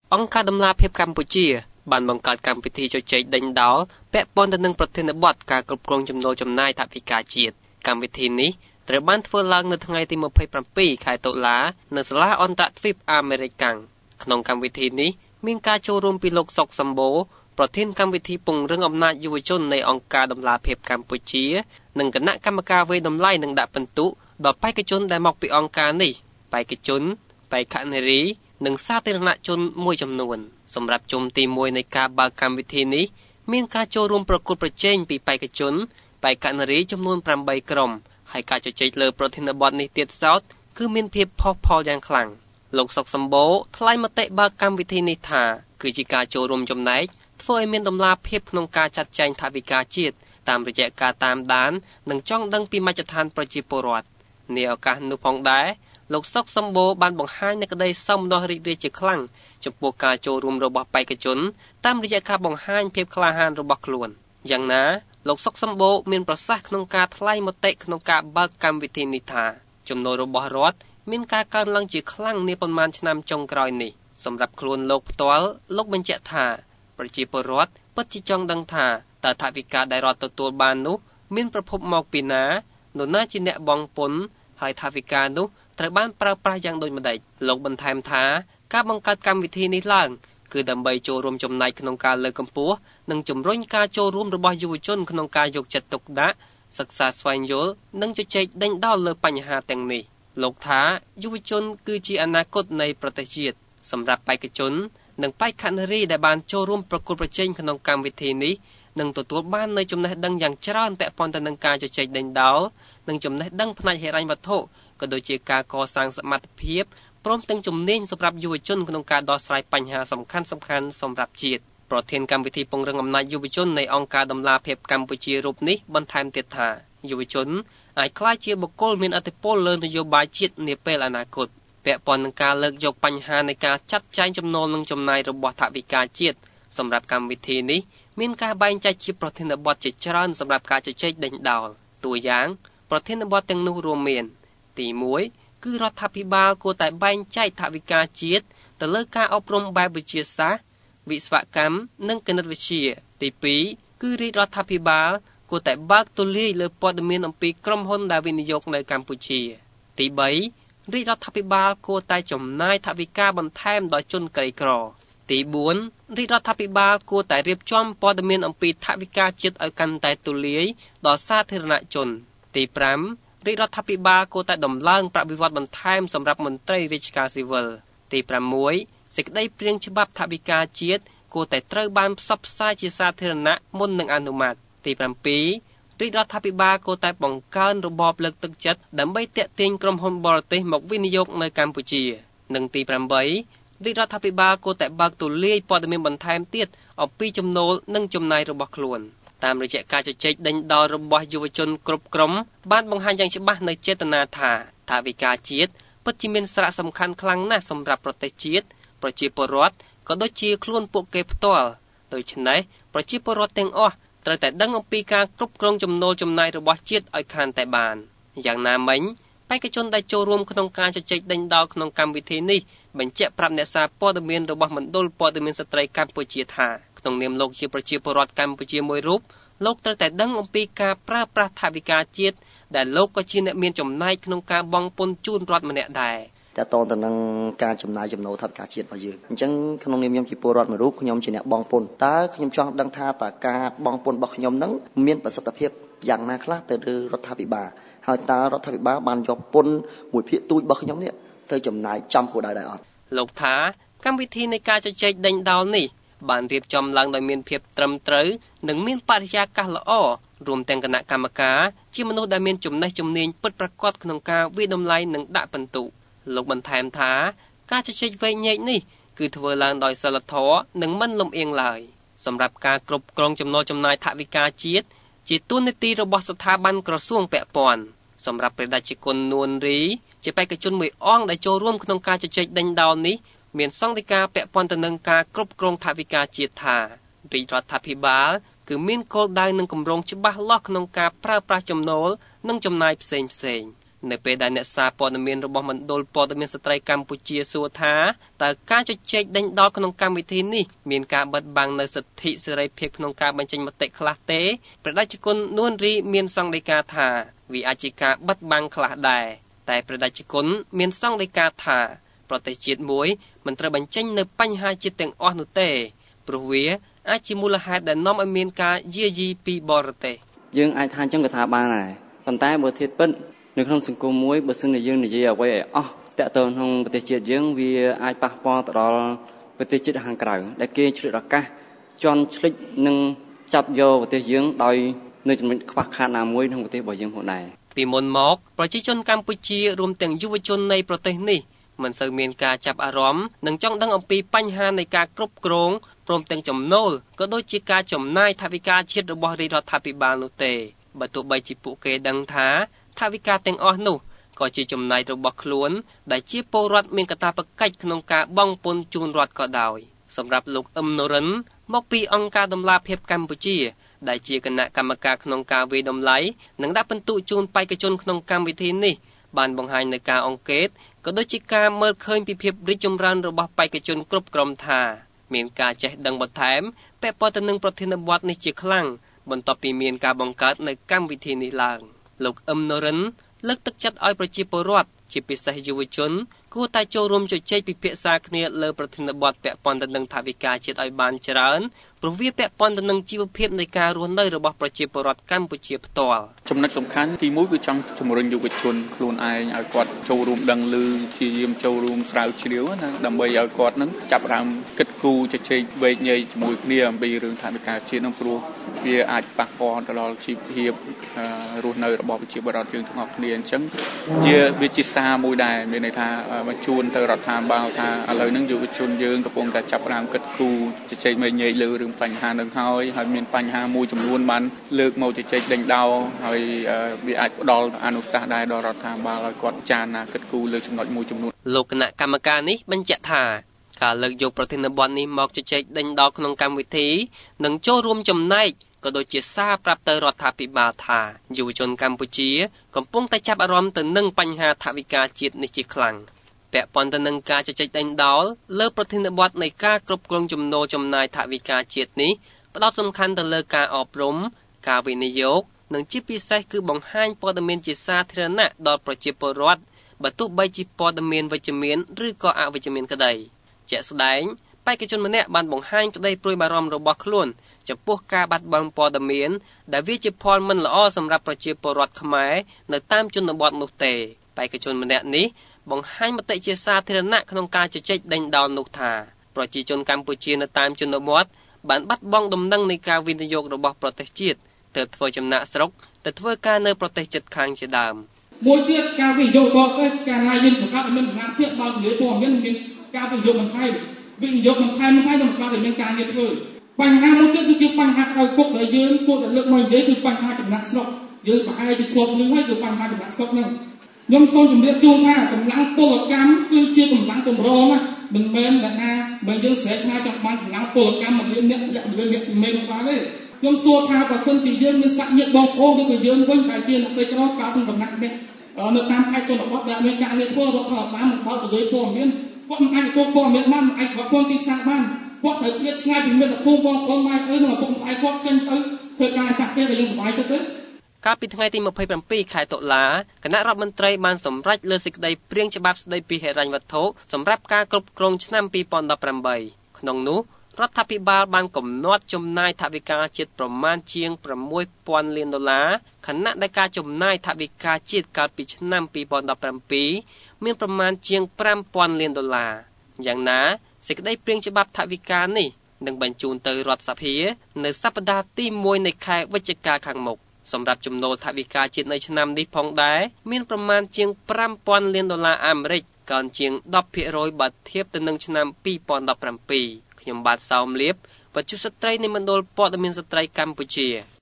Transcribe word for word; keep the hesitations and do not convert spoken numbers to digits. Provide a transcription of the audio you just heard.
អង្គការដំណាភិបកម្ពុជាបានបង្កើតកម្មវិធីជជែកដេញដោលពាក់ព័ន្ធទៅនឹងប្រធានបទការគ្រប់គ្រងចំណូលចំណាយថវិកាជាតិកម្មវិធីនេះត្រូវបានធ្វើឡើងនៅថ្ងៃទីยี่สิบเจ็ดខែតុលានៅសាលាអន្តរជាតិអាមេរិកក្នុងកម្មវិធីនេះមានការចូលរួមពីលោកសុកសម្បូរប្រធានកម្មវិធីពង្រឹងអំណាចយុវជននៃអង្គការដំណាភិបកម្ពុជានិងគណៈកម្មការវេតម្លៃនិងដាក់ពិន្ទុដល់បេក្ខជនដែលមកពីអង្គការនេះបេក្ខជនបេក្ខនារីនិងសាធារណជនមួយចំនួនសម្រាប់ជុំទីមួយនៃការបើកកម្មវិធីនេះមានការចូលរួមប្រកួតប្រជែងពីបេក្ខជនបេក្ខនារីចំនួនប្រាំបីក្រុមហើយការជជែកលើប្រធានបទនេះទៀតសោតគឺមានភាពផុសផុលយ៉ាងខ្លាំងលោកសុកសម្បូរថ្លែងមតិបើកកម្មវិធីនេះថាគឺជាការចូលរួមចំណែកធ្វើឲ្យមានតម្លាភាពក្នុងការចាត់ចែងថវិកាជាតិតាមរយៈការតាមដាននិងចង់ដឹងពីមជ្ឈដ្ឋានប្រជាពលរដ្ឋនាឱកាសនោះផងដែរលោកសុកសម្បូរបានបង្ហាញនូវក្តីសោមនស្សរីករាយជាខ្លាំងចំពោះការចូលរួមរបស់បេក្ខជនតាមរយៈការបង្ហាញភាពក្លាហានរបស់ខ្លួនយ៉ាងណាលោកសុកសម្បូរមានប្រសាសន៍ក្នុងការថ្លែងមតិក្នុងការបើកកម្មវិធីនេះថាចំណូលរបស់រដ្ឋមានការកើនឡើងជាខ្លាំងនាប៉ុន្មានឆ្នាំចុងក្រោយនេះសម្រាប់ខ្លួនលោកផ្ទាល់លោកបញ្ជាក់ថាប្រជាពលរដ្ឋពិតជាចង់ដឹងថាតើថវិកាដែលរដ្ឋទទួលបាននោះមានប្រភពមកពីណានរណាជាអ្នកបង់ពន្ធហើយថវិកានោះត្រូវបានប្រើប្រាស់យ៉ាងដូចម្តេចលោកបន្ថែមថាការបង្កើតកម្មវិធីនេះឡើងគឺដើម្បីចូលរួមចំណែកក្នុងការលើកកម្ពស់និងជំរុញការចូលរួមរបស់យុវជនក្នុងការយកចិត្តទុកដាក់សិក្សាស្វែងយល់និងជជែកដេញដោលលើបញ្ហាទាំងនេះលោកថាយុវជនគឺជាអនាគតនៃប្រទេសជាតិសម្រាប់បេក្ខជននិងបេក្ខនារីដែលបានចូលរួមប្រកួតប្រជែងក្នុងកម្មវិធីនេះនឹងទទួលបាននូវចំណេះដឹងយ៉ាងច្រើនពាក់ព័ន្ធទៅនឹងការជជែកដេញដោលនិងចំណេះដឹងផ្នែកហិរញ្ញវត្ថុក៏ដូចជាការកសាងសមត្ថភាពព្រមទាំងជំនាញសម្រាប់យុវជនក្នុងការដោះស្រាយបញ្ហាសំខាន់ៗសម្រាប់ជាតិប្រធានកម្មវិធីពង្រឹងអំណាចយុវជននៃអង្គការដំណាភិបកម្ពុជារូបនេះបន្ថែមទៀតថាយុវជនអាចក្លាយជាបុគ្គលមានឥទ្ធិពលលើនយោបាយជាតិនាពេលអនាគតពាក់ព័ន្ធនឹងការលើកយកបញ្ហានៃការចាត់ចែងចំណូលនិងចំណាយរបស់ថវិកាជាតិសម្រាប់កម្មវិធីនេះមានការបែងចែកជាប្រធានបទជាច្រើនសម្រាប់ការជជែកដេញដោលតួយ៉ាងប្រធានបទទាំងនោះរួមមានទីមួយគឺរដ្ឋាភិបាលគួរតែបែងចែកថវិកាជាតិទៅលើការអប់រំបែបវិទ្យាសាស្ត្រវិស្វកម្មនិងគណិតវិទ្យាទីពីរគឺរាជរដ្ឋាភិបាលគួរតែបើកទូលាយលើព័ត៌មានអំពីក្រុមហ៊ុនដែលវិនិយោគនៅកម្ពុជាទីបីរាជរដ្ឋាភិបាលគួរតែចំណាយថវិកាបន្ថែមដល់ជនក្រីក្រទីបួនរាជរដ្ឋាភិបាលគួរតែរៀបចំព័ត៌មានអំពីថវិកាជាតិឲ្យកាន់តែទូលាយដល់សាធារណជនទីប្រាំរាជរដ្ឋាភិបាលគួរតែដំឡើងប្រាក់បៀវត្សបន្ថែមសម្រាប់មន្ត្រីរាជការស៊ីវិលទីប្រាំមួយសេចក្តីព្រាងច្បាប់ថវិកាជាតិគួរតែត្រូវបានផ្សព្វផ្សាយជាសាធារណៈមុននឹងអនុម័តទីប្រាំពីររាជរដ្ឋាភិបាលគួរតែបង្កើនរបបលើកទឹកចិត្តដើម្បីទាក់ទាញក្រុមហ៊ុនបរទេសមកវិនិយោគនៅកម្ពុជានិងទីប្រាំបីរាជរដ្ឋាភិបាលគួរតែបើកទូលាយព័ត៌មានបន្ថែមទៀតអំពីចំណូលនិងចំណាយរបស់ខ្លួនតាមរយៈការជជែកដេញដោលរបស់យុវជនគ្រប់ក្រុមបានបង្ហាញយ៉ាងច្បាស់នូវចេតនាថាថវិកាជាតិពិតជាមានសារៈសំខាន់ខ្លាំងណាស់សម្រាប់ប្រទេសជាតិប្រជាពលរដ្ឋក៏ដូចជាខ្លួនពួកគេផ្ទាល់ដូច្នេះប្រជាពលរដ្ឋទាំងអស់ត្រូវតែដឹងអំពីការគ្រប់គ្រងចំណូលចំណាយរបស់ជាតិឲ្យខានតែបានយ៉ាងណាមិញបេក្ខជនដែលចូលរួមក្នុងការជជែកដេញដោលក្នុងកម្មវិធីនេះបញ្ជាក់ប្រាប់អ្នកសារព័ត៌មានរបស់មណ្ឌលព័ត៌មានស្ត្រីកម្ពុជាថាក្នុងនាមលោកជាប្រជាពលរដ្ឋកម្ពុជាមួយរូបលោកត្រូវតែដឹងអំពីការប្រើប្រាស់ថវិកាជាតិដែលលោកក៏ជាអ្នកមានចំណែកក្នុងការបង់ពន្ធជូនរដ្ឋម្នាក់ដែរតើតើទៅនឹងការចំណាយចំណូលថវិកាជាតិរបស់យើងអញ្ចឹងក្នុងនាមខ្ញុំជាពលរដ្ឋមួយរូបខ្ញុំជាអ្នកបង់ពន្ធតើខ្ញុំចង់ដឹងថាតើការបង់ពន្ធរបស់ខ្ញុំនឹងមានប្រសិទ្ធភាពយ៉ាងណាខ្លះទៅលើរដ្ឋាភិបាលហើយតើរដ្ឋាភិបាលបានយកពន្ធមួយភាគទូចរបស់ខ្ញុំនេះទៅចំណាយចំគោលដៅដែរអត់លោកថាកម្មវិធីនៃការជជែកដេញដោលនេះបានរៀបចំឡើងដោយមានភាពត្រឹមត្រូវនិងមានបរិយាកាសល្អរួមទាំងគណៈកម្មការជាមនុស្សដែលមានចំណេះជំនាញពិតប្រាកដក្នុងការវិនិច្ឆ័យនិងដាក់ពិន្ទុលោកបន្ថែមថាការជជែកវែកញែកនេះគឺធ្វើឡើងដោយសិលធម៌និងមិនលំអៀងឡើយសម្រាប់ការគ្រប់គ្រងចំណូលចំណាយថវិកាជាតិជាទួនាទីរបស់ស្ថាប័នក្រសួងពាក់ព័ន្ធសម្រាប់ព្រះតេជគុណនួនរីជាបេក្ខជនមួយអង្គដែលចូលរួមក្នុងការជជែកដេញដោលនេះមានសង្ឃដីកាពាក់ព័ន្ធទៅនឹងការគ្រប់គ្រងថវិកាជាតិថារាជរដ្ឋាភិបាលគឺមានគោលដៅនិងគម្រោងច្បាស់លាស់ក្នុងការប្រើប្រាស់ចំណូលនិងចំណាយផ្សេងផ្សេងនៅពេលដែលអ្នកសារព័ត៌មានរបស់មណ្ឌលព័ត៌មានស្ត្រីកម្ពុជាសួរថាតើការជជែកដេញដោលក្នុងកម្មវិធីនេះមានការបិទបាំងនៅសិទ្ធិសេរីភាពក្នុងការបញ្ចេញមតិខ្លះទេព្រះតេជគុណនួនរីមានសង្កេតការថាវាអាចជាការបិទបាំងខ្លះដែរតែព្រះតេជគុណមានសង្កេតការថាប្រទេសជាតិមួយមិនត្រូវបញ្ចេញនៅបញ្ហាជាតិទាំងអស់នោះទេព្រោះវាអាចជាមូលហេតុដែលនាំឲ្យមានការយាយីពីបរទេសយើងអាចថាអញ្ចឹងក៏ថាបានដែរប៉ុន្តែបើធៀបពិតនៅក្នុងសង្គមមួយបើសិនជាយើងនិយាយអ្វីឲ្យអស់តើតើក្នុងប្រទេសជាតិយើងវាអាចប៉ះពាល់ទៅដល់ប្រទេសជាតិខាងក្រៅដែលគេឆ្លៀតឱកាសជន់ឈ្លិចនិងចាប់យកប្រទេសយើងដោយនៅចំណុចខ្វះខាតណាមួយក្នុងប្រទេសរបស់យើងផងដែរពីមុនមកប្រជាជនកម្ពុជារួមទាំងយុវជននៃប្រទេសនេះមិនសូវមានការចាប់អារម្មណ៍និងចង់ដឹងអំពីបញ្ហានៃការគ្រប់គ្រងព្រមទាំងចំណូលក៏ដូចជាការចំណាយថវិកាជាតិរបស់រាជរដ្ឋាភិបាលនោះទេបើទោះបីជាពួកគេដឹងថាថវិកាទាំងអស់នោះក៏ជាចំណាយរបស់ខ្លួនដែលជាពលរដ្ឋមានកាតព្វកិច្ចក្នុងការបង់ពន្ធជូនរដ្ឋក៏ដោយសម្រាប់លោកអឹមនរិនមកពីអង្គការដំឡាភិបកម្ពុជាដែលជាគណៈកម្មការក្នុងការវិដំឡៃនិងដាក់ពិន្ទុជូនបេក្ខជនក្នុងកម្មវិធីនេះបានបង្ហាញនៅការអង្កេតក៏ដូចជាការមើលឃើញពីភាពរីកចម្រើនរបស់បេក្ខជនគ្រប់ក្រុមថាមានការចេះដឹងបន្ថែមពាក់ព័ន្ធទៅនឹងប្រធានបទនេះជាខ្លាំងបន្ទាប់ពីមានការបង្កើតនៅកម្មវិធីនេះឡើងលោកអឹមនរិនលើកទឹកចិត្តឲ្យប្រជាពលរដ្ឋជាពិសេសយុវជនគួរតែចូលរួមជជែកពិភាក្សាគ្នាលើប្រធានបទពាក់ព័ន្ធទៅនឹងថវិកាជាតិឲ្យបានច្រើនព្រោះវាពាក់ព័ន្ធទៅនឹងជីវភាពនៃការរស់នៅរបស់ប្រជាពលរដ្ឋកម្ពុជាផ្ទាល់ចំណុចសំខាន់ទីមួយគឺចង់ជំរុញយុវជនខ្លួនឯងឲ្យគាត់ចូលរួមដឹងឮព្យាយាមចូលរួមស្រាវជ្រាវណាដើម្បីឲ្យគាត់នឹងចាប់ផ្ដើមគិតគូរជជែកវែកញែកជាមួយគ្នាអំពីរឿងថវិកាជាតិនឹងព្រោះវាអាចប៉ះពាល់ទៅដល់ជីវភាពរស់នៅរបស់ប្រជាពលរដ្ឋយើងទាំងអស់គ្នាអញ្ចឹងជាវាជាសារមួយដែរមានន័យថាបញ្ជូនទៅរដ្ឋាភិបាលថាឥឡូវហ្នឹងយុវជនយើងកំពុងតែចាប់ផ្ដើមគិតគូរជជែកវែកញែកលើរឿងបញ្ហានឹងហើយហើយមានបញ្ហាមួយចំនួនបានលើកមកជជែកដេញដោលហើយវាអាចផ្ដល់អនុសាសន៍ដែរដល់រដ្ឋាភិបាលឲ្យគាត់ចារណាគិតគូរលើចំណុចមួយចំនួនលោកគណៈកម្មការនេះបញ្ជាក់ថាការលើកយកប្រធានបទនេះមកជជែកដេញដោលក្នុងកម្មវិធីនិងចូលរួមចំណែកក៏ដូចជាសារប្រាប់ទៅរដ្ឋាភិបាលថាយុវជនកម្ពុជាកំពុងតែចាប់អារម្មណ៍ទៅនឹងបញ្ហាថវិកាជាតិនេះជាខ្លាំងពាក់ព័ន្ធទៅនឹងការជជែកដេញដោលលើប្រធានបទនៃការគ្រប់គ្រងចំណូលចំណាយថវិកាជាតិនេះផ្ដោតសំខាន់ទៅលើការអប់រំការវិនិយោគនិងជាពិសេសគឺបង្ហាញព័ត៌មានជាសាធារណៈដល់ប្រជាពលរដ្ឋបើទោះបីជាព័ត៌មានវិជ្ជមានឬក៏អវិជ្ជមានក្តីជាក់ស្ដែងបេក្ខជនម្នាក់បានបង្ហាញក្តីព្រួយបារម្ភរបស់ខ្លួនចំពោះការបាត់បង់ព័ត៌មានដែលវាជាផលមិនល្អសម្រាប់ប្រជាពលរដ្ឋខ្មែរនៅតាមជនបទនោះទេបេក្ខជនម្នាក់នេះបង្ហាញមតិជាសាធារណៈក្នុងការជជែកដេញដោលនោះថាប្រជាជនកម្ពុជានៅតាមជនបទបានបាត់បង់ដំណឹងនៃការវិនិយោគរបស់ប្រទេសជាតិទើបធ្វើចំណាក់ស្រុកទៅធ្វើការនៅប្រទេសជិតខាងជាដើមមួយទៀតការវិនិយោគបរទេសការណាយើងបង្កើតឲ្យមានដំណាក់ភាពបើនិយាយព័ត៌មានមានការវិនិយោគបន្ថែមវិនិយោគបន្ថែមហ្នឹងហើយនឹងបង្កើតឲ្យមានការងារធ្វើបញ្ហាមួយទៀតគឺជាបញ្ហាក្រោយគុកដែលយើងគួរតែលើកមកនិយាយគឺបញ្ហាចំណាក់ស្រុកយើងប្រហែលជាធ្លាប់ឮហើយគឺបញ្ហាចំណាក់ស្រុកហ្នឹងខ្ញុំសូមជម្រាបជូនថាកម្លាំងពលកម្មគឺជាកម្លាំងកម្រណាមិនមែនអ្នកណាមិនយើងស្រែកថាចង់បានកម្លាំងពលកម្មមករៀនអ្នកធ្លាក់រឿងអ្នកទីមេមកបានទេខ្ញុំសួរថាបើសិនជាយើងមានសាច់ញាតិបងប្អូនដូចជាយើងវិញដែលជាអ្នកក្រីក្រកើតក្នុងដំណាក់នេះនៅតាមខេត្តជនបទដែលមានការងារធ្វើរដ្ឋាភិបាលមិនបើកទៅលើព័ត៌មានគាត់មិនអាចទទួលព័ត៌មានបានមិនអាចស្វាគមន៍ទីផ្សារបានគាត់ត្រូវឃ្លាតឆ្ងាយពីមិត្តភូមិបងប្អូនម៉ែឪនិងឪពុកម្ដាយគាត់ចេញទៅធ្វើការសាក់ពេលដែលយើងសប្បាយចិត្តទេកាលពីថ្ងៃទីម្ភៃប្រាំពីរខែតុលាគណៈរដ្ឋមន្ត្រីបានសម្រេចលើសេចក្តីព្រាងច្បាប់ស្តីពីហិរញ្ញវត្ថុសម្រាប់ការគ្រប់គ្រងឆ្នាំពីរពាន់ដប់ប្រាំបីក្នុងនោះរដ្ឋាភិបាលបានកំណត់ចំណាយថវិកាជាតិប្រមាណជាងប្រាំមួយពាន់លានដុល្លារខណៈដែលការចំណាយថវិកាជាតិកាលពីឆ្នាំពីរពាន់ដប់ប្រាំពីរមានប្រមាណជាងប្រាំពាន់លានដុល្លារយ៉ាងណាសេចក្តីព្រាងច្បាប់ថវិកានេះនឹងបញ្ជូនទៅរដ្ឋសភានៅសប្តាហ៍ទីមួយនៃខែវិច្ឆិកាខាងមុខសម្រាប់ចំណូលថវិកាជាតិនៅឆ្នាំនេះផងដែរមានប្រមាណជាងប្រាំពាន់លានដុល្លារអាមេរិកកើនជាងដប់ភាគរយបើធៀបទៅនឹងឆ្នាំពីរពាន់ដប់ប្រាំពីរខ្ញុំបាទសោមលៀបវត្ថុស្ត្រីនៃមណ្ឌលព័ត៌មានស្ត្រីកម្ពុជា